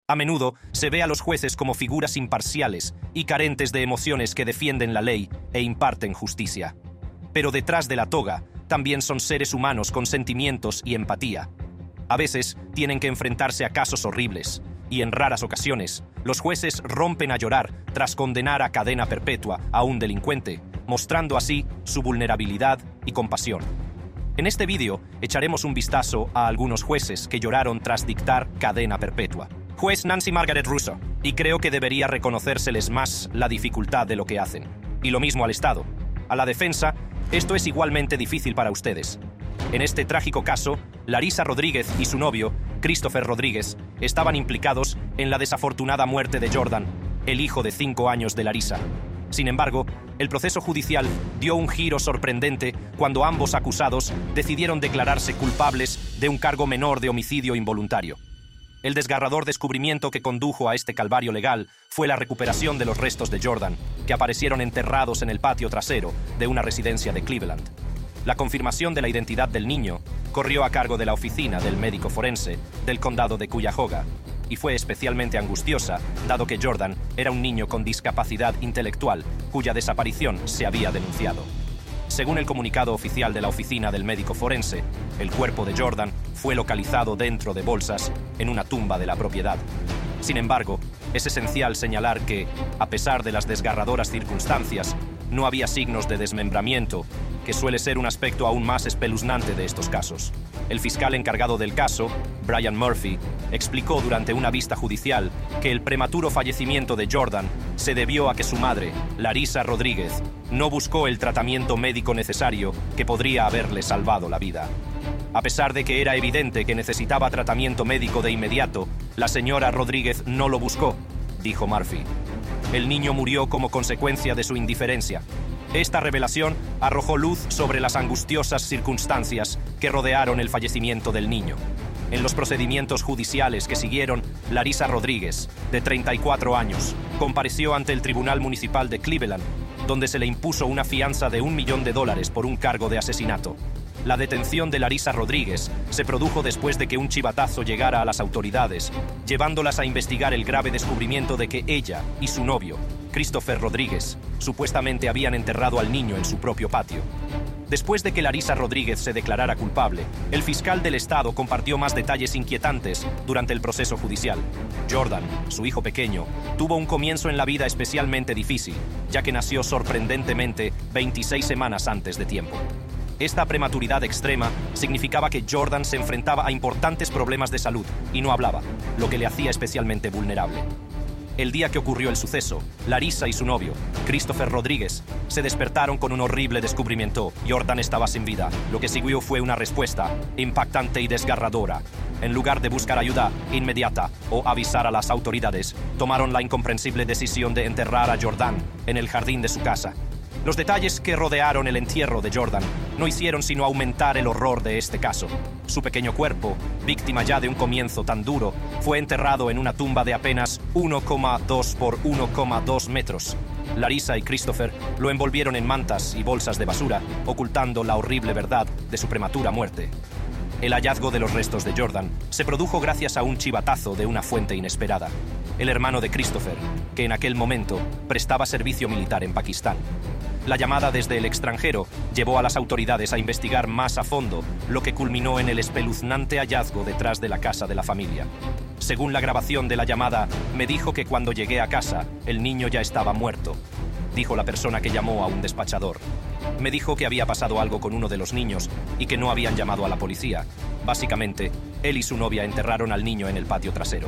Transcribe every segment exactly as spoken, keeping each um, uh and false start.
A menudo se ve a los jueces como figuras imparciales y carentes de emociones que defienden la ley e imparten justicia. Pero detrás de la toga también son seres humanos con sentimientos y empatía. A veces tienen que enfrentarse a casos horribles, y en raras ocasiones, los jueces rompen a llorar tras condenar a cadena perpetua a un delincuente, mostrando así su vulnerabilidad y compasión. En este vídeo echaremos un vistazo a algunos jueces que lloraron tras dictar cadena perpetua. Juez Nancy Margaret Russo, y creo que debería reconocérseles más la dificultad de lo que hacen. Y lo mismo al Estado. A la defensa, esto es igualmente difícil para ustedes. En este trágico caso, Larissa Rodríguez y su novio, Christopher Rodríguez, estaban implicados en la desafortunada muerte de Jordan, el hijo de cinco años de Larissa. Sin embargo, el proceso judicial dio un giro sorprendente cuando ambos acusados decidieron declararse culpables de un cargo menor de homicidio involuntario. El desgarrador descubrimiento que condujo a este calvario legal fue la recuperación de los restos de Jordan, que aparecieron enterrados en el patio trasero de una residencia de Cleveland. La confirmación de la identidad del niño corrió a cargo de la oficina del médico forense del condado de Cuyahoga y fue especialmente angustiosa, dado que Jordan era un niño con discapacidad intelectual cuya desaparición se había denunciado. Según el comunicado oficial de la oficina del médico forense, el cuerpo de Jordan fue localizado dentro de bolsas en una tumba de la propiedad. Sin embargo, es esencial señalar que, a pesar de las desgarradoras circunstancias, no había signos de desmembramiento, que suele ser un aspecto aún más espeluznante de estos casos. El fiscal encargado del caso, Brian Murphy, explicó durante una vista judicial que el prematuro fallecimiento de Jordan se debió a que su madre, Larissa Rodríguez, no buscó el tratamiento médico necesario que podría haberle salvado la vida. A pesar de que era evidente que necesitaba tratamiento médico de inmediato, la señora Rodríguez no lo buscó, dijo Murphy. El niño murió como consecuencia de su indiferencia. Esta revelación arrojó luz sobre las angustiosas circunstancias que rodearon el fallecimiento del niño. En los procedimientos judiciales que siguieron, Larissa Rodríguez, de treinta y cuatro años, compareció ante el Tribunal Municipal de Cleveland, donde se le impuso una fianza de un millón de dólares por un cargo de asesinato. La detención de Larissa Rodríguez se produjo después de que un chivatazo llegara a las autoridades, llevándolas a investigar el grave descubrimiento de que ella y su novio, Christopher Rodríguez, supuestamente habían enterrado al niño en su propio patio. Después de que Larissa Rodríguez se declarara culpable, el fiscal del estado compartió más detalles inquietantes durante el proceso judicial. Jordan, su hijo pequeño, tuvo un comienzo en la vida especialmente difícil, ya que nació sorprendentemente veintiséis semanas antes de tiempo. Esta prematuridad extrema significaba que Jordan se enfrentaba a importantes problemas de salud y no hablaba, lo que le hacía especialmente vulnerable. El día que ocurrió el suceso, Larissa y su novio, Christopher Rodríguez, se despertaron con un horrible descubrimiento. Jordan estaba sin vida. Lo que siguió fue una respuesta impactante y desgarradora. En lugar de buscar ayuda inmediata o avisar a las autoridades, tomaron la incomprensible decisión de enterrar a Jordan en el jardín de su casa. Los detalles que rodearon el entierro de Jordan no hicieron sino aumentar el horror de este caso. Su pequeño cuerpo, víctima ya de un comienzo tan duro, fue enterrado en una tumba de apenas uno coma dos por uno coma dos metros. Larissa y Christopher lo envolvieron en mantas y bolsas de basura, ocultando la horrible verdad de su prematura muerte. El hallazgo de los restos de Jordan se produjo gracias a un chivatazo de una fuente inesperada. El hermano de Christopher, que en aquel momento prestaba servicio militar en Pakistán. La llamada desde el extranjero llevó a las autoridades a investigar más a fondo, lo que culminó en el espeluznante hallazgo detrás de la casa de la familia. Según la grabación de la llamada, me dijo que cuando llegué a casa, el niño ya estaba muerto, dijo la persona que llamó a un despachador. Me dijo que había pasado algo con uno de los niños y que no habían llamado a la policía. Básicamente, él y su novia enterraron al niño en el patio trasero.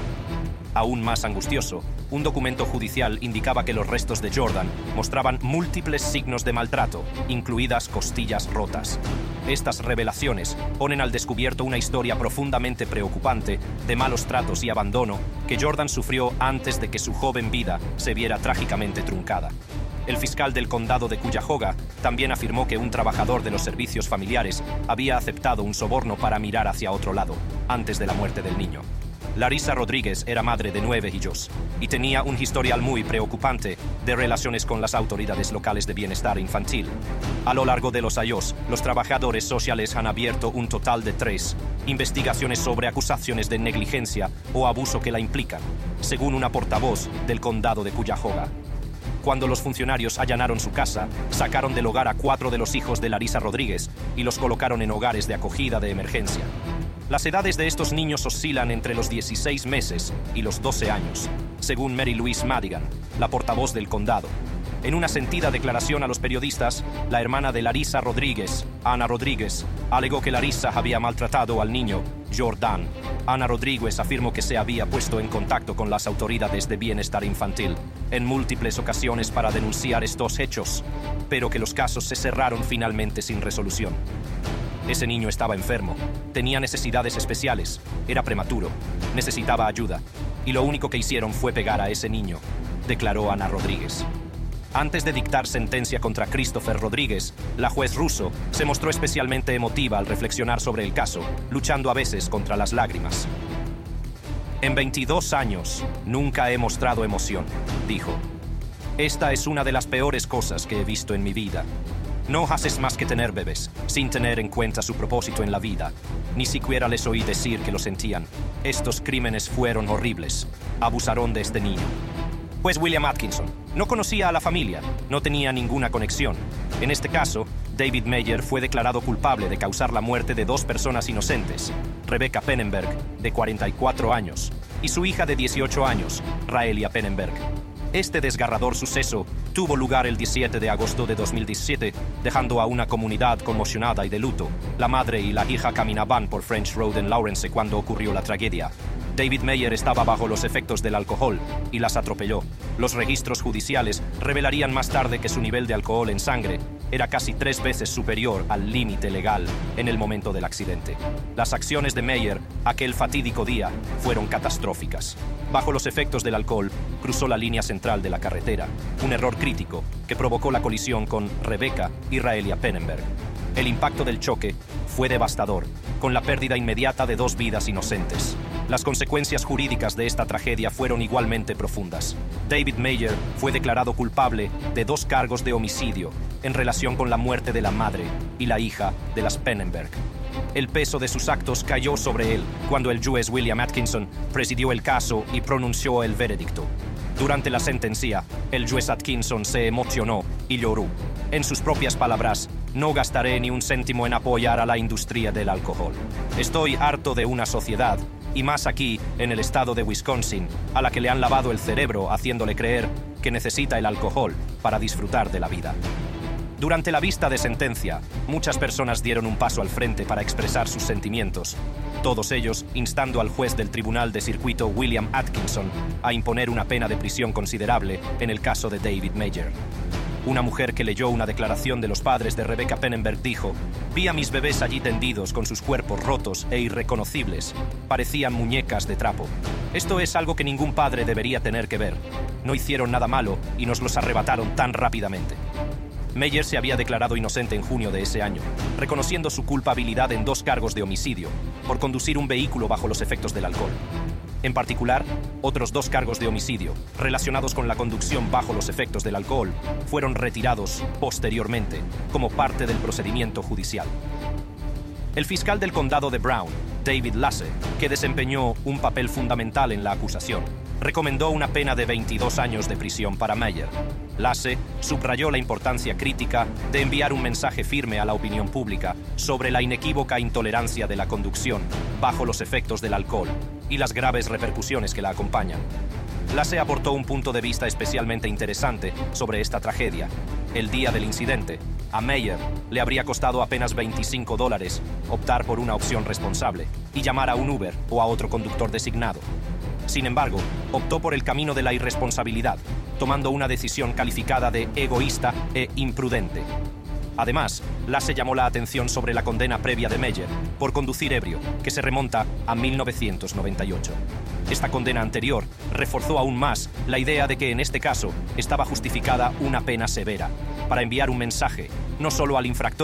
Aún más angustioso, un documento judicial indicaba que los restos de Jordan mostraban múltiples signos de maltrato, incluidas costillas rotas. Estas revelaciones ponen al descubierto una historia profundamente preocupante de malos tratos y abandono que Jordan sufrió antes de que su joven vida se viera trágicamente truncada. El fiscal del condado de Cuyahoga también afirmó que un trabajador de los servicios familiares había aceptado un soborno para mirar hacia otro lado, antes de la muerte del niño. Larissa Rodríguez era madre de nueve hijos y tenía un historial muy preocupante de relaciones con las autoridades locales de bienestar infantil. A lo largo de los años, los trabajadores sociales han abierto un total de tres investigaciones sobre acusaciones de negligencia o abuso que la implican, según una portavoz del condado de Cuyahoga. Cuando los funcionarios allanaron su casa, sacaron del hogar a cuatro de los hijos de Larissa Rodríguez y los colocaron en hogares de acogida de emergencia. Las edades de estos niños oscilan entre los dieciséis meses y los doce años, según Mary Louise Madigan, la portavoz del condado. En una sentida declaración a los periodistas, la hermana de Larissa Rodríguez, Ana Rodríguez, alegó que Larissa había maltratado al niño, Jordan. Ana Rodríguez afirmó que se había puesto en contacto con las autoridades de bienestar infantil en múltiples ocasiones para denunciar estos hechos, pero que los casos se cerraron finalmente sin resolución. Ese niño estaba enfermo, tenía necesidades especiales, era prematuro, necesitaba ayuda, y lo único que hicieron fue pegar a ese niño, declaró Ana Rodríguez. Antes de dictar sentencia contra Christopher Rodríguez, la juez Russo se mostró especialmente emotiva al reflexionar sobre el caso, luchando a veces contra las lágrimas. En veintidós años, nunca he mostrado emoción, dijo. Esta es una de las peores cosas que he visto en mi vida. No haces más que tener bebés, sin tener en cuenta su propósito en la vida. Ni siquiera les oí decir que lo sentían. Estos crímenes fueron horribles. Abusaron de este niño. Pues William Atkinson no conocía a la familia, no tenía ninguna conexión. En este caso, David Meyer fue declarado culpable de causar la muerte de dos personas inocentes, Rebecca Pennenberg, de cuarenta y cuatro años, y su hija de dieciocho años, Raelia Pennenberg. Este desgarrador suceso tuvo lugar el diecisiete de agosto de dos mil diecisiete, dejando a una comunidad conmocionada y de luto. La madre y la hija caminaban por French Road en Lawrence cuando ocurrió la tragedia. David Meyer estaba bajo los efectos del alcohol y las atropelló. Los registros judiciales revelarían más tarde que su nivel de alcohol en sangre era casi tres veces superior al límite legal en el momento del accidente. Las acciones de Meyer aquel fatídico día fueron catastróficas. Bajo los efectos del alcohol, cruzó la línea central de la carretera, un error crítico que provocó la colisión con Rebecca y Raelia Pennenberg. El impacto del choque fue devastador, con la pérdida inmediata de dos vidas inocentes. Las consecuencias jurídicas de esta tragedia fueron igualmente profundas. David Meyer fue declarado culpable de dos cargos de homicidio en relación con la muerte de la madre y la hija de las Pennenberg. El peso de sus actos cayó sobre él cuando el juez William Atkinson presidió el caso y pronunció el veredicto. Durante la sentencia, el juez Atkinson se emocionó y lloró. En sus propias palabras, no gastaré ni un céntimo en apoyar a la industria del alcohol. Estoy harto de una sociedad, y más aquí, en el estado de Wisconsin, a la que le han lavado el cerebro haciéndole creer que necesita el alcohol para disfrutar de la vida. Durante la vista de sentencia, muchas personas dieron un paso al frente para expresar sus sentimientos, todos ellos instando al juez del Tribunal de Circuito William Atkinson a imponer una pena de prisión considerable en el caso de David Meyer. Una mujer que leyó una declaración de los padres de Rebecca Pennenberg dijo: «Vi a mis bebés allí tendidos con sus cuerpos rotos e irreconocibles. Parecían muñecas de trapo. Esto es algo que ningún padre debería tener que ver. No hicieron nada malo y nos los arrebataron tan rápidamente». Meyer se había declarado inocente en junio de ese año, reconociendo su culpabilidad en dos cargos de homicidio, por conducir un vehículo bajo los efectos del alcohol. En particular, otros dos cargos de homicidio, relacionados con la conducción bajo los efectos del alcohol, fueron retirados posteriormente, como parte del procedimiento judicial. El fiscal del condado de Brown, David Lasse, que desempeñó un papel fundamental en la acusación, recomendó una pena de veintidós años de prisión para Meyer. Lasse subrayó la importancia crítica de enviar un mensaje firme a la opinión pública sobre la inequívoca intolerancia de la conducción bajo los efectos del alcohol y las graves repercusiones que la acompañan. Lasse aportó un punto de vista especialmente interesante sobre esta tragedia. El día del incidente, a Meyer le habría costado apenas veinticinco dólares optar por una opción responsable y llamar a un Uber o a otro conductor designado. Sin embargo, optó por el camino de la irresponsabilidad, tomando una decisión calificada de egoísta e imprudente. Además, Lasse llamó la atención sobre la condena previa de Meyer por conducir ebrio, que se remonta a mil novecientos noventa y ocho. Esta condena anterior reforzó aún más la idea de que en este caso estaba justificada una pena severa, para enviar un mensaje, no solo al infractor,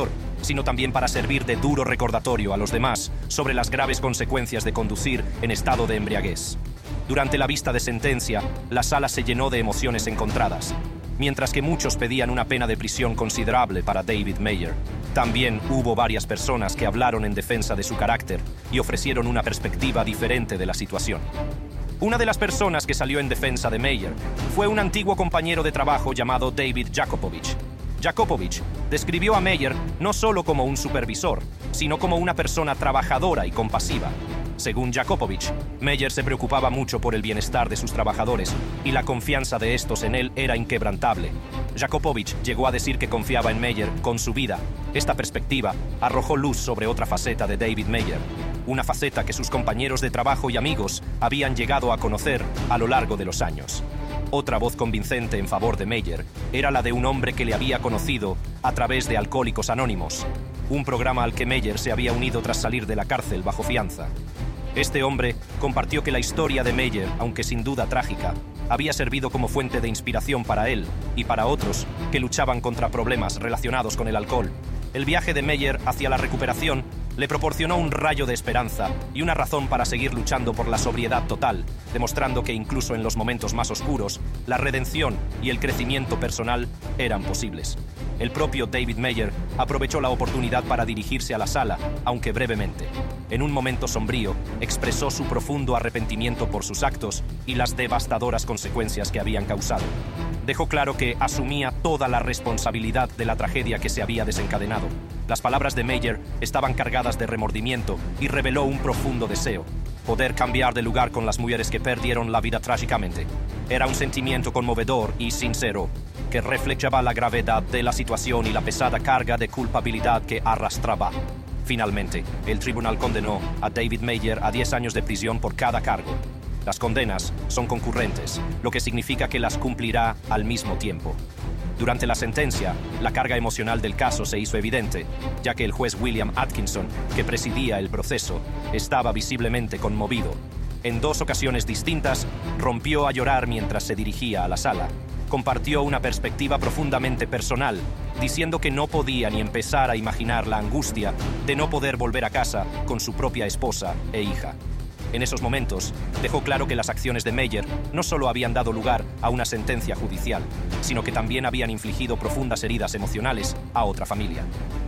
sino también para servir de duro recordatorio a los demás sobre las graves consecuencias de conducir en estado de embriaguez. Durante la vista de sentencia, la sala se llenó de emociones encontradas. Mientras que muchos pedían una pena de prisión considerable para David Meyer, también hubo varias personas que hablaron en defensa de su carácter y ofrecieron una perspectiva diferente de la situación. Una de las personas que salió en defensa de Meyer fue un antiguo compañero de trabajo llamado David Jakupovich. Jakupovich describió a Meyer no solo como un supervisor, sino como una persona trabajadora y compasiva. Según Jakupovich, Meyer se preocupaba mucho por el bienestar de sus trabajadores y la confianza de estos en él era inquebrantable. Jakupovich llegó a decir que confiaba en Meyer con su vida. Esta perspectiva arrojó luz sobre otra faceta de David Meyer, una faceta que sus compañeros de trabajo y amigos habían llegado a conocer a lo largo de los años. Otra voz convincente en favor de Meyer era la de un hombre que le había conocido a través de Alcohólicos Anónimos, un programa al que Meyer se había unido tras salir de la cárcel bajo fianza. Este hombre compartió que la historia de Meyer, aunque sin duda trágica, había servido como fuente de inspiración para él y para otros que luchaban contra problemas relacionados con el alcohol. El viaje de Meyer hacia la recuperación le proporcionó un rayo de esperanza y una razón para seguir luchando por la sobriedad total, demostrando que incluso en los momentos más oscuros, la redención y el crecimiento personal eran posibles. El propio David Meyer aprovechó la oportunidad para dirigirse a la sala, aunque brevemente. En un momento sombrío, expresó su profundo arrepentimiento por sus actos y las devastadoras consecuencias que habían causado. Dejó claro que asumía toda la responsabilidad de la tragedia que se había desencadenado. Las palabras de Meyer estaban cargadas de remordimiento y reveló un profundo deseo: poder cambiar de lugar con las mujeres que perdieron la vida trágicamente. Era un sentimiento conmovedor y sincero, que reflejaba la gravedad de la situación y la pesada carga de culpabilidad que arrastraba. Finalmente, el tribunal condenó a David Meyer a diez años de prisión por cada cargo. Las condenas son concurrentes, lo que significa que las cumplirá al mismo tiempo. Durante la sentencia, la carga emocional del caso se hizo evidente, ya que el juez William Atkinson, que presidía el proceso, estaba visiblemente conmovido. En dos ocasiones distintas, rompió a llorar mientras se dirigía a la sala. Compartió una perspectiva profundamente personal, diciendo que no podía ni empezar a imaginar la angustia de no poder volver a casa con su propia esposa e hija. En esos momentos, dejó claro que las acciones de Meyer no solo habían dado lugar a una sentencia judicial, sino que también habían infligido profundas heridas emocionales a otra familia.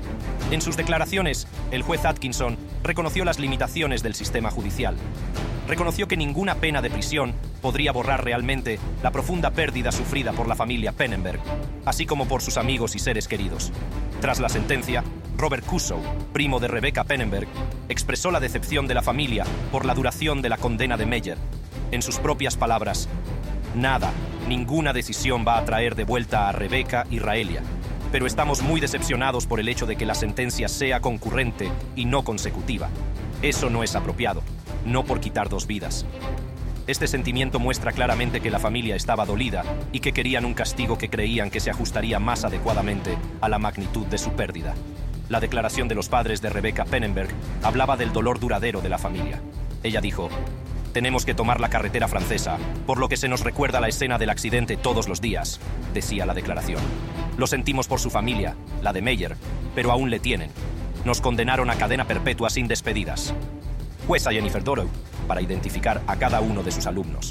En sus declaraciones, el juez Atkinson reconoció las limitaciones del sistema judicial. Reconoció que ninguna pena de prisión podría borrar realmente la profunda pérdida sufrida por la familia Pennenberg, así como por sus amigos y seres queridos. Tras la sentencia, Robert Kusow, primo de Rebecca Pennenberg, expresó la decepción de la familia por la duración de la condena de Meyer. En sus propias palabras: nada, ninguna decisión va a traer de vuelta a Rebecca y Raelia, pero estamos muy decepcionados por el hecho de que la sentencia sea concurrente y no consecutiva. Eso no es apropiado, no por quitar dos vidas. Este sentimiento muestra claramente que la familia estaba dolida y que querían un castigo que creían que se ajustaría más adecuadamente a la magnitud de su pérdida. La declaración de los padres de Rebecca Pennenberg hablaba del dolor duradero de la familia. Ella dijo: «Tenemos que tomar la carretera francesa, por lo que se nos recuerda la escena del accidente todos los días», decía la declaración. «Lo sentimos por su familia, la de Meyer, pero aún le tienen. Nos condenaron a cadena perpetua sin despedidas». Jueza Jennifer Dorough, para identificar a cada uno de sus alumnos.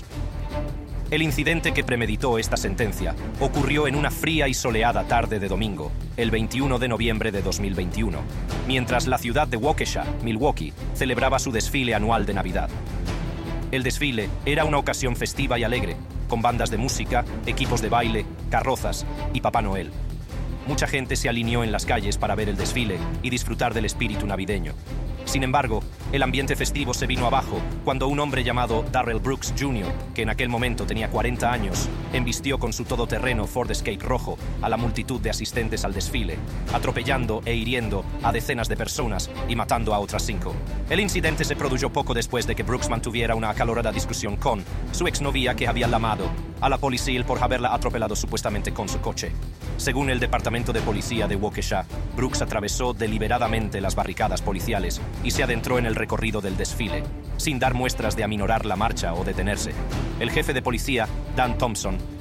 El incidente que premeditó esta sentencia ocurrió en una fría y soleada tarde de domingo, el veintiuno de noviembre de dos mil veintiuno, mientras la ciudad de Waukesha, Milwaukee, celebraba su desfile anual de Navidad. El desfile era una ocasión festiva y alegre, con bandas de música, equipos de baile, carrozas y Papá Noel. Mucha gente se alineó en las calles para ver el desfile y disfrutar del espíritu navideño. Sin embargo, el ambiente festivo se vino abajo cuando un hombre llamado Darrell Brooks junior, que en aquel momento tenía cuarenta años, embistió con su todoterreno Ford Escape rojo a la multitud de asistentes al desfile, atropellando e hiriendo a decenas de personas y matando a otras cinco. El incidente se produjo poco después de que Brooks mantuviera una acalorada discusión con su exnovia, que había llamado a la policía por haberla atropellado supuestamente con su coche. Según el Departamento de Policía de Waukesha, Brooks atravesó deliberadamente las barricadas policiales y se adentró en el recorrido del desfile, sin dar muestras de aminorar la marcha o detenerse. El jefe de policía, Dan Thompson,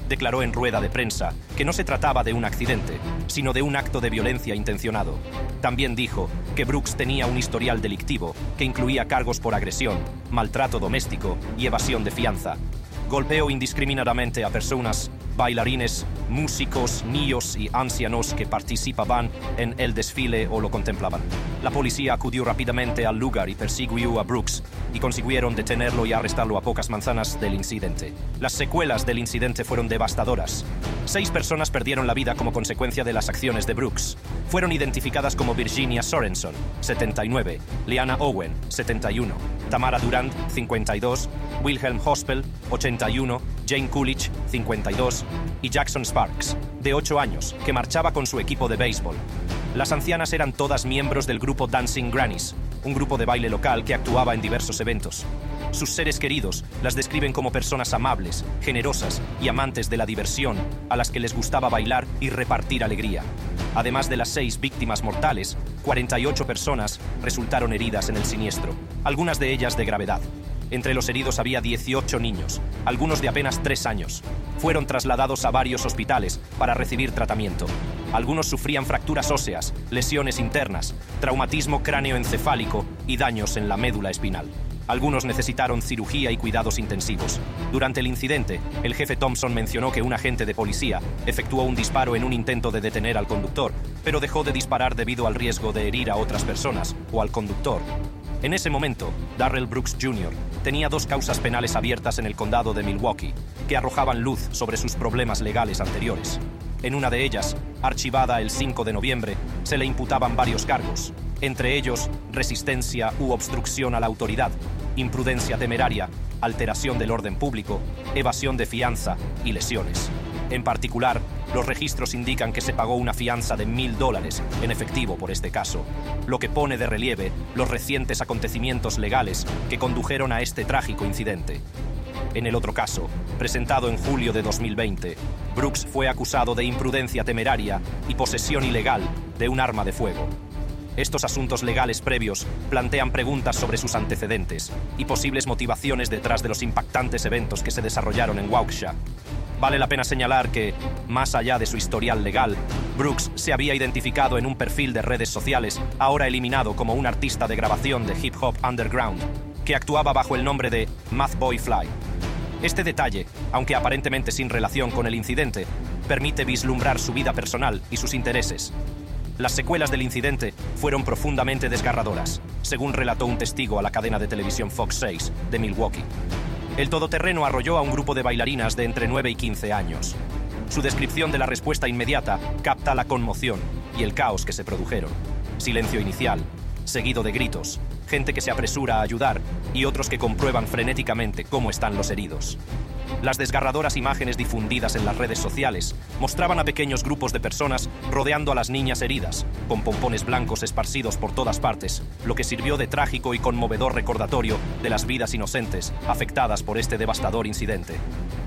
declaró en rueda de prensa que no se trataba de un accidente, sino de un acto de violencia intencionado. También dijo que Brooks tenía un historial delictivo que incluía cargos por agresión, maltrato doméstico y evasión de fianza. Golpeó indiscriminadamente a personas, bailarines, músicos, niños y ancianos que participaban en el desfile o lo contemplaban. La policía acudió rápidamente al lugar y persiguió a Brooks y consiguieron detenerlo y arrestarlo a pocas manzanas del incidente. Las secuelas del incidente fueron devastadoras. Seis personas perdieron la vida como consecuencia de las acciones de Brooks. Fueron identificadas como Virginia Sorenson, setenta y nueve, Leanna Owen, setenta y uno, Tamara Durand, cincuenta y dos, Wilhelm Hospel, ochenta y uno, Jane Coolidge, cincuenta y dos, y Jackson Sparks, de ocho años, que marchaba con su equipo de béisbol. Las ancianas eran todas miembros del grupo Dancing Grannies, un grupo de baile local que actuaba en diversos eventos. Sus seres queridos las describen como personas amables, generosas y amantes de la diversión, a las que les gustaba bailar y repartir alegría. Además de las seis víctimas mortales, cuarenta y ocho personas resultaron heridas en el siniestro, algunas de ellas de gravedad. Entre los heridos había dieciocho niños, algunos de apenas tres años. Fueron trasladados a varios hospitales para recibir tratamiento. Algunos sufrían fracturas óseas, lesiones internas, traumatismo cráneoencefálico y daños en la médula espinal. Algunos necesitaron cirugía y cuidados intensivos. Durante el incidente, el jefe Thompson mencionó que un agente de policía efectuó un disparo en un intento de detener al conductor, pero dejó de disparar debido al riesgo de herir a otras personas o al conductor. En ese momento, Darrell Brooks junior tenía dos causas penales abiertas en el condado de Milwaukee, que arrojaban luz sobre sus problemas legales anteriores. En una de ellas, archivada el cinco de noviembre, se le imputaban varios cargos, entre ellos resistencia u obstrucción a la autoridad, imprudencia temeraria, alteración del orden público, evasión de fianza y lesiones. En particular, los registros indican que se pagó una fianza de mil dólares en efectivo por este caso, lo que pone de relieve los recientes acontecimientos legales que condujeron a este trágico incidente. En el otro caso, presentado en julio de dos mil veinte, Brooks fue acusado de imprudencia temeraria y posesión ilegal de un arma de fuego. Estos asuntos legales previos plantean preguntas sobre sus antecedentes y posibles motivaciones detrás de los impactantes eventos que se desarrollaron en Waukesha. Vale la pena señalar que, más allá de su historial legal, Brooks se había identificado en un perfil de redes sociales, ahora eliminado, como un artista de grabación de hip hop underground, que actuaba bajo el nombre de Math Boy Fly. Este detalle, aunque aparentemente sin relación con el incidente, permite vislumbrar su vida personal y sus intereses. Las secuelas del incidente fueron profundamente desgarradoras, según relató un testigo a la cadena de televisión Fox seis de Milwaukee. El todoterreno arrolló a un grupo de bailarinas de entre nueve y quince años. Su descripción de la respuesta inmediata capta la conmoción y el caos que se produjeron. Silencio inicial, seguido de gritos, gente que se apresura a ayudar y otros que comprueban frenéticamente cómo están los heridos. Las desgarradoras imágenes difundidas en las redes sociales mostraban a pequeños grupos de personas rodeando a las niñas heridas, con pompones blancos esparcidos por todas partes, lo que sirvió de trágico y conmovedor recordatorio de las vidas inocentes afectadas por este devastador incidente.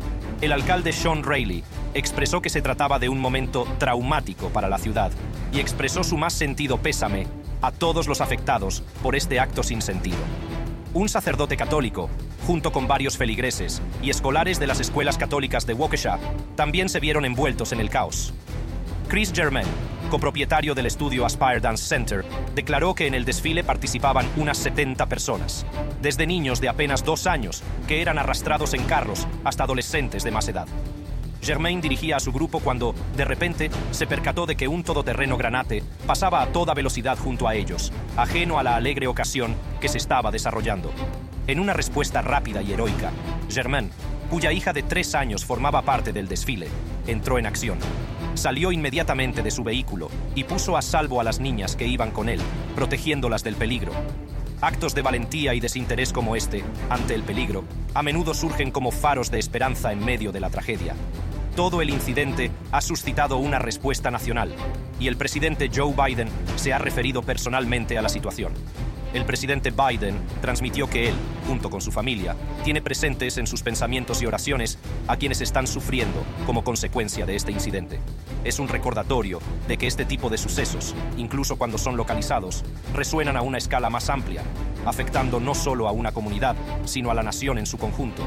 El alcalde Sean Reilly expresó que se trataba de un momento traumático para la ciudad y expresó su más sentido pésame a todos los afectados por este acto sin sentido. Un sacerdote católico, junto con varios feligreses y escolares de las escuelas católicas de Waukesha, también se vieron envueltos en el caos. Chris Germain, copropietario del estudio Aspire Dance Center, declaró que en el desfile participaban unas setenta personas, desde niños de apenas dos años, que eran arrastrados en carros, hasta adolescentes de más edad. Germain dirigía a su grupo cuando, de repente, se percató de que un todoterreno granate pasaba a toda velocidad junto a ellos, ajeno a la alegre ocasión que se estaba desarrollando. En una respuesta rápida y heroica, Germain, cuya hija de tres años formaba parte del desfile, entró en acción. Salió inmediatamente de su vehículo y puso a salvo a las niñas que iban con él, protegiéndolas del peligro. Actos de valentía y desinterés como este, ante el peligro, a menudo surgen como faros de esperanza en medio de la tragedia. Todo el incidente ha suscitado una respuesta nacional, y el presidente Joe Biden se ha referido personalmente a la situación. El presidente Biden transmitió que él, junto con su familia, tiene presentes en sus pensamientos y oraciones a quienes están sufriendo como consecuencia de este incidente. Es un recordatorio de que este tipo de sucesos, incluso cuando son localizados, resuenan a una escala más amplia, afectando no solo a una comunidad, sino a la nación en su conjunto.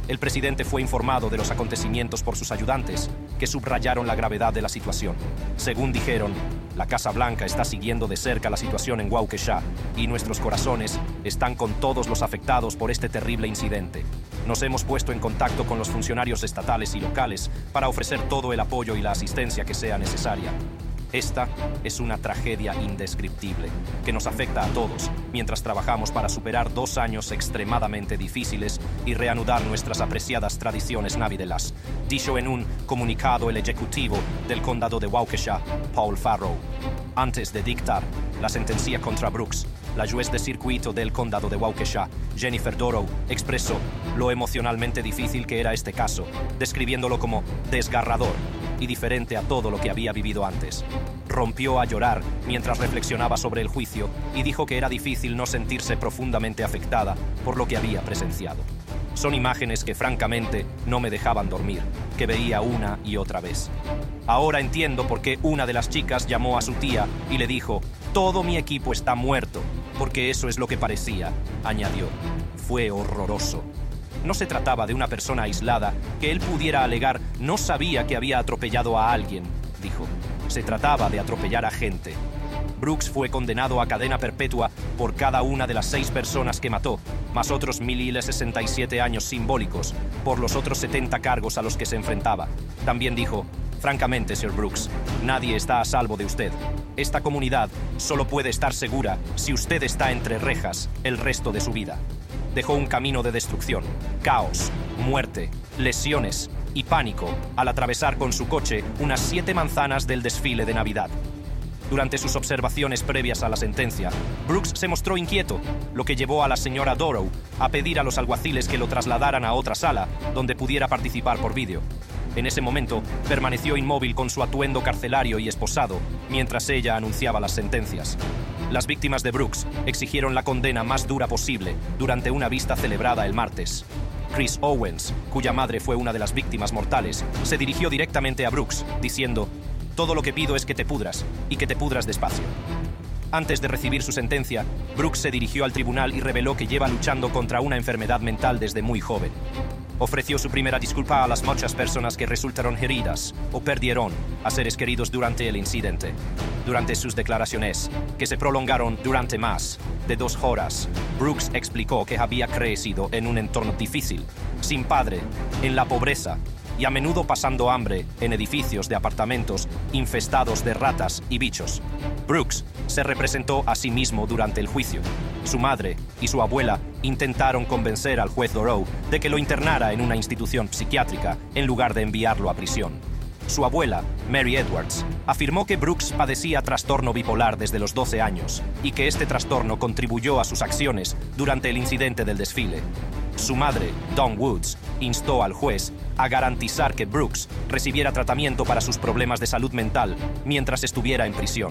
el presidente fue informado de los acontecimientos por sus ayudantes, que subrayaron la gravedad de la situación. Según dijeron, la Casa Blanca está siguiendo de cerca la situación en Waukesha y nuestros corazones están con todos los afectados por este terrible incidente. Nos hemos puesto en contacto con los funcionarios estatales y locales para ofrecer todo el apoyo y la asistencia que sea necesaria. Esta es una tragedia indescriptible que nos afecta a todos mientras trabajamos para superar dos años extremadamente difíciles y reanudar nuestras apreciadas tradiciones navideñas, dijo en un comunicado el ejecutivo del condado de Waukesha, Paul Farrow. Antes de dictar la sentencia contra Brooks, la juez de circuito del condado de Waukesha, Jennifer Dorow, expresó lo emocionalmente difícil que era este caso, describiéndolo como desgarrador y diferente a todo lo que había vivido antes. Rompió a llorar mientras reflexionaba sobre el juicio y dijo que era difícil no sentirse profundamente afectada por lo que había presenciado. Son imágenes que francamente no me dejaban dormir, que veía una y otra vez. Ahora entiendo por qué una de las chicas llamó a su tía y le dijo: «Todo mi equipo está muerto», porque eso es lo que parecía, añadió. Fue horroroso. No se trataba de una persona aislada que él pudiera alegar no sabía que había atropellado a alguien, dijo. Se trataba de atropellar a gente. Brooks fue condenado a cadena perpetua por cada una de las seis personas que mató, más otros mil sesenta y siete años simbólicos por los otros setenta cargos a los que se enfrentaba. También dijo: «Francamente, señor Brooks, nadie está a salvo de usted. Esta comunidad solo puede estar segura si usted está entre rejas el resto de su vida». Dejó un camino de destrucción, caos, muerte, lesiones y pánico al atravesar con su coche unas siete manzanas del desfile de Navidad. Durante sus observaciones previas a la sentencia, Brooks se mostró inquieto, lo que llevó a la señora Dorow a pedir a los alguaciles que lo trasladaran a otra sala donde pudiera participar por vídeo. En ese momento, permaneció inmóvil con su atuendo carcelario y esposado, mientras ella anunciaba las sentencias. Las víctimas de Brooks exigieron la condena más dura posible durante una vista celebrada el martes. Chris Owens, cuya madre fue una de las víctimas mortales, se dirigió directamente a Brooks, diciendo: «Todo lo que pido es que te pudras, y que te pudras despacio». Antes de recibir su sentencia, Brooks se dirigió al tribunal y reveló que lleva luchando contra una enfermedad mental desde muy joven. Ofreció su primera disculpa a las muchas personas que resultaron heridas o perdieron a seres queridos durante el incidente. Durante sus declaraciones, que se prolongaron durante más de dos horas, Brooks explicó que había crecido en un entorno difícil, sin padre, en la pobreza y a menudo pasando hambre en edificios de apartamentos infestados de ratas y bichos. Brooks se representó a sí mismo durante el juicio. Su madre y su abuela intentaron convencer al juez Dorow de que lo internara en una institución psiquiátrica en lugar de enviarlo a prisión. Su abuela, Mary Edwards, afirmó que Brooks padecía trastorno bipolar desde los doce años y que este trastorno contribuyó a sus acciones durante el incidente del desfile. Su madre, Dawn Woods, instó al juez a garantizar que Brooks recibiera tratamiento para sus problemas de salud mental mientras estuviera en prisión.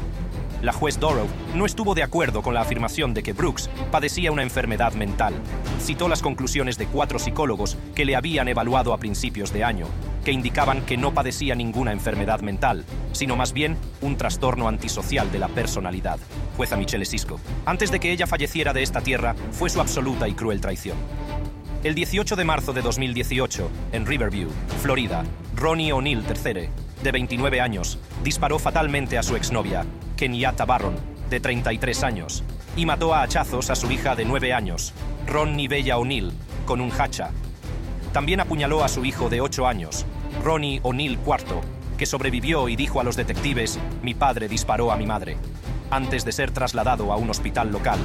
La juez Dorow no estuvo de acuerdo con la afirmación de que Brooks padecía una enfermedad mental. Citó las conclusiones de cuatro psicólogos que le habían evaluado a principios de año, que indicaban que no padecía ninguna enfermedad mental, sino más bien un trastorno antisocial de la personalidad. Jueza Michelle Cisco. Antes de que ella falleciera de esta tierra, fue su absoluta y cruel traición. El dieciocho de marzo de dos mil dieciocho, en Riverview, Florida, Ronnie O'Neill tercero, de veintinueve años, disparó fatalmente a su exnovia, Kenyatta Barron, de treinta y tres años, y mató a hachazos a su hija de nueve años, Ronnie Bella O'Neill, con un hacha. También apuñaló a su hijo de ocho años, Ronnie O'Neill cuarto, que sobrevivió y dijo a los detectives: «Mi padre disparó a mi madre», antes de ser trasladado a un hospital local.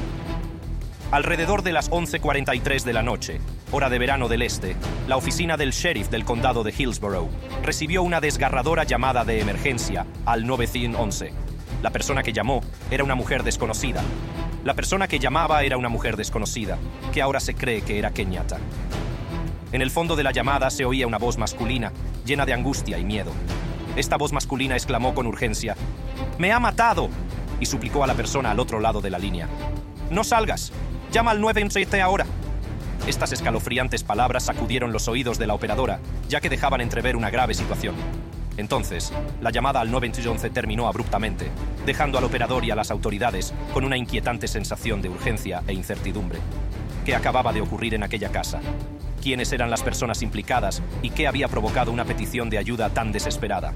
Alrededor de las once cuarenta y tres de la noche, hora de verano del este, la oficina del sheriff del condado de Hillsborough recibió una desgarradora llamada de emergencia al nueve once. La persona que llamó era una mujer desconocida. La persona que llamaba era una mujer desconocida, que ahora se cree que era Kenyatta. En el fondo de la llamada se oía una voz masculina, llena de angustia y miedo. Esta voz masculina exclamó con urgencia: «¡Me ha matado!» y suplicó a la persona al otro lado de la línea: «No salgas, llama al nueve once ahora». Estas escalofriantes palabras sacudieron los oídos de la operadora, ya que dejaban entrever una grave situación. Entonces, la llamada al nueve once terminó abruptamente, dejando al operador y a las autoridades con una inquietante sensación de urgencia e incertidumbre. ¿Qué acababa de ocurrir en aquella casa? quiénes eran las personas implicadas y qué había provocado una petición de ayuda tan desesperada.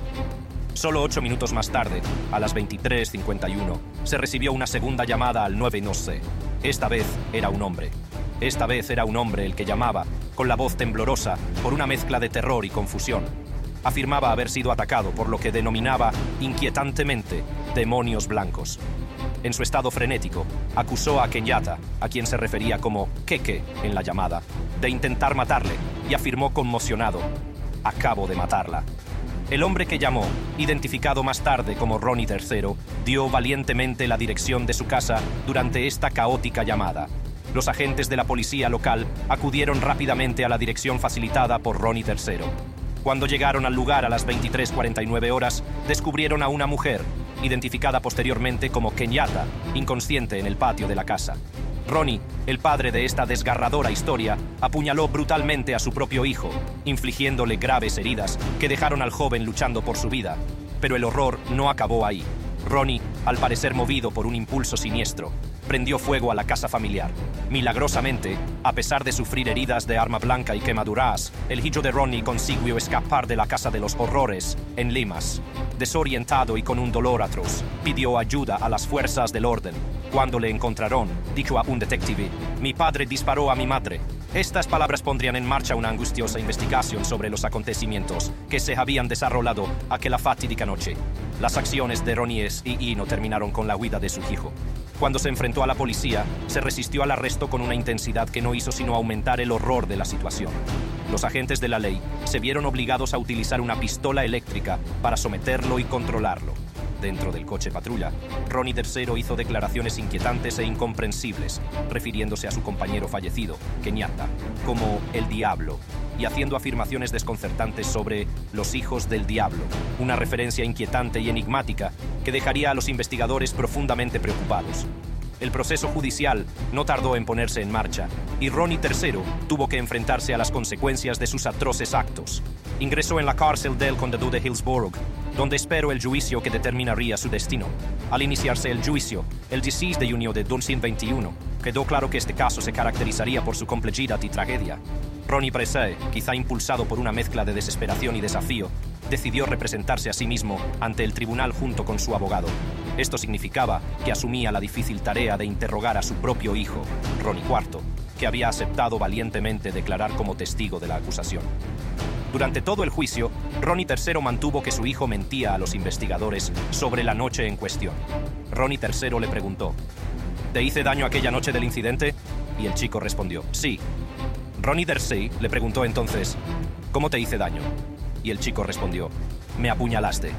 Solo ocho minutos más tarde, a las veintitrés cincuenta y uno, se recibió una segunda llamada al nueve once. Esta vez era un hombre. Esta vez era un hombre el que llamaba, con la voz temblorosa, por una mezcla de terror y confusión. Afirmaba haber sido atacado por lo que denominaba, inquietantemente, demonios blancos. En su estado frenético, acusó a Kenyatta, a quien se refería como Keke en la llamada, de intentar matarle y afirmó conmocionado: «Acabo de matarla». El hombre que llamó, identificado más tarde como Ronnie tercero, dio valientemente la dirección de su casa durante esta caótica llamada. Los agentes de la policía local acudieron rápidamente a la dirección facilitada por Ronnie tercero. Cuando llegaron al lugar a las veintitrés cuarenta y nueve horas, descubrieron a una mujer, identificada posteriormente como Kenyatta, inconsciente en el patio de la casa. Ronnie, el padre de esta desgarradora historia, apuñaló brutalmente a su propio hijo, infligiéndole graves heridas que dejaron al joven luchando por su vida. Pero el horror no acabó ahí. Ronnie, al parecer movido por un impulso siniestro, prendió fuego a la casa familiar. Milagrosamente, a pesar de sufrir heridas de arma blanca y quemaduras, el hijo de Ronnie consiguió escapar de la casa de los horrores, en Limas. Desorientado y con un dolor atroz, pidió ayuda a las fuerzas del orden. Cuando le encontraron, dijo a un detective: «Mi padre disparó a mi madre». Estas palabras pondrían en marcha una angustiosa investigación sobre los acontecimientos que se habían desarrollado aquella fatídica noche. Las acciones de Ronnie y no terminaron con la huida de su hijo. Cuando se enfrentó a la policía, se resistió al arresto con una intensidad que no hizo sino aumentar el horror de la situación. Los agentes de la ley se vieron obligados a utilizar una pistola eléctrica para someterlo y controlarlo. Dentro del coche patrulla, Ronnie tercero hizo declaraciones inquietantes e incomprensibles, refiriéndose a su compañero fallecido, Kenyatta, como el diablo, y haciendo afirmaciones desconcertantes sobre los hijos del diablo, una referencia inquietante y enigmática que dejaría a los investigadores profundamente preocupados. El proceso judicial no tardó en ponerse en marcha, y Ronnie tercero tuvo que enfrentarse a las consecuencias de sus atroces actos. Ingresó en la cárcel del condado de Hillsborough, donde esperó el juicio que determinaría su destino. Al iniciarse el juicio, el dieciséis de junio de dos mil veintiuno, quedó claro que este caso se caracterizaría por su complejidad y tragedia. Ronnie Presey, quizá impulsado por una mezcla de desesperación y desafío, decidió representarse a sí mismo ante el tribunal junto con su abogado. Esto significaba que asumía la difícil tarea de interrogar a su propio hijo, Ronnie cuarto, que había aceptado valientemente declarar como testigo de la acusación. Durante todo el juicio, Ronnie tercero mantuvo que su hijo mentía a los investigadores sobre la noche en cuestión. Ronnie tercero le preguntó: «¿Te hice daño aquella noche del incidente?» Y el chico respondió: «Sí». Ronnie tercero le preguntó entonces: «¿Cómo te hice daño?» Y el chico respondió: «Me apuñalaste».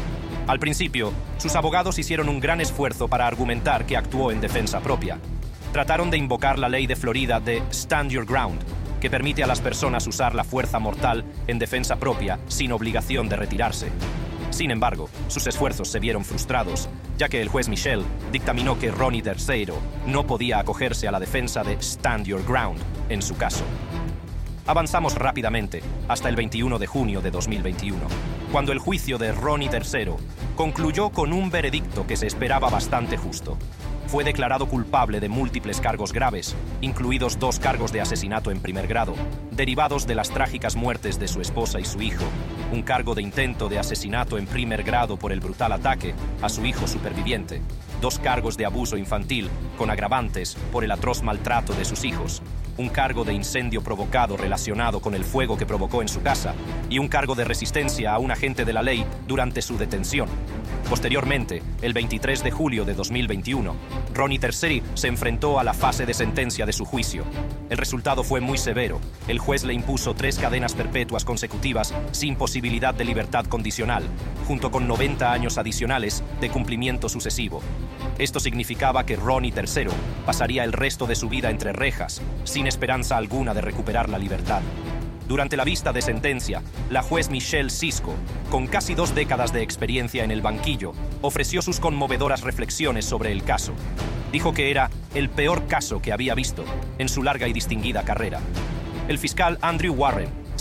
Al principio, sus abogados hicieron un gran esfuerzo para argumentar que actuó en defensa propia. Trataron de invocar la ley de Florida de Stand Your Ground, que permite a las personas usar la fuerza mortal en defensa propia sin obligación de retirarse. Sin embargo, sus esfuerzos se vieron frustrados, ya que el juez Michel dictaminó que Ronnie tercero no podía acogerse a la defensa de Stand Your Ground en su caso. Avanzamos rápidamente hasta el veintiuno de junio de dos mil veintiuno, cuando el juicio de Ronnie tercero concluyó con un veredicto que se esperaba bastante justo. Fue declarado culpable de múltiples cargos graves, incluidos dos cargos de asesinato en primer grado, derivados de las trágicas muertes de su esposa y su hijo, un cargo de intento de asesinato en primer grado por el brutal ataque a su hijo superviviente, dos cargos de abuso infantil con agravantes por el atroz maltrato de sus hijos, un cargo de incendio provocado relacionado con el fuego que provocó en su casa y un cargo de resistencia a un agente de la ley durante su detención. Posteriormente, el veintitrés de julio de dos mil veintiuno, Ronnie tercero se enfrentó a la fase de sentencia de su juicio. El resultado fue muy severo. El juez le impuso tres cadenas perpetuas consecutivas sin posibilidad de libertad condicional, junto con noventa años adicionales de cumplimiento sucesivo. Esto significaba que Ronnie tercero pasaría el resto de su vida entre rejas, sin esperanza alguna de recuperar la libertad. Durante la vista de sentencia, la juez Michelle Cisco, con casi dos décadas de experiencia en el banquillo, ofreció sus conmovedoras reflexiones sobre el caso. Dijo que era el peor caso que había visto en su larga y distinguida carrera. El fiscal Andrew Warren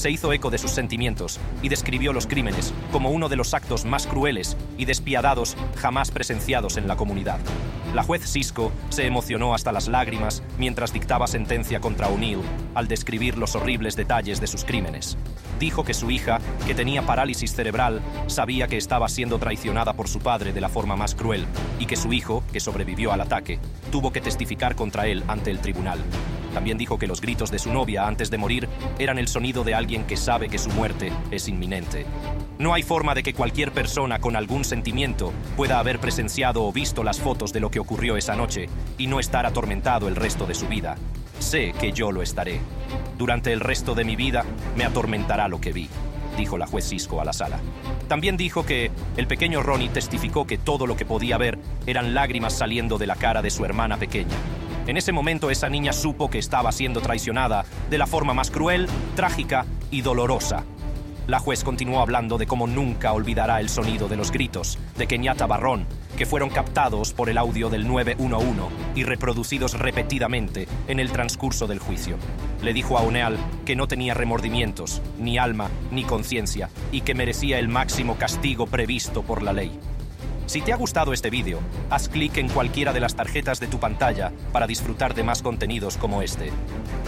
se hizo eco de sus sentimientos y describió los crímenes como uno de los actos más crueles y despiadados jamás presenciados en la comunidad. La juez Sisko se emocionó hasta las lágrimas mientras dictaba sentencia contra O'Neill al describir los horribles detalles de sus crímenes. Dijo que su hija, que tenía parálisis cerebral, sabía que estaba siendo traicionada por su padre de la forma más cruel y que su hijo, que sobrevivió al ataque, tuvo que testificar contra él ante el tribunal. También dijo que los gritos de su novia antes de morir eran el sonido de alguien que sabe que su muerte es inminente. No hay forma de que cualquier persona con algún sentimiento pueda haber presenciado o visto las fotos de lo que ocurrió esa noche y no estar atormentado el resto de su vida. Sé que yo lo estaré. Durante el resto de mi vida me atormentará lo que vi, dijo la juez Sisko a la sala. También dijo que el pequeño Ronnie testificó que todo lo que podía ver eran lágrimas saliendo de la cara de su hermana pequeña. En ese momento esa niña supo que estaba siendo traicionada de la forma más cruel, trágica y dolorosa. La juez continuó hablando de cómo nunca olvidará el sonido de los gritos de Kenyatta Barron, que fueron captados por el audio del nueve uno uno y reproducidos repetidamente en el transcurso del juicio. Le dijo a O'Neill que no tenía remordimientos, ni alma, ni conciencia, y que merecía el máximo castigo previsto por la ley. Si te ha gustado este vídeo, haz clic en cualquiera de las tarjetas de tu pantalla para disfrutar de más contenidos como este.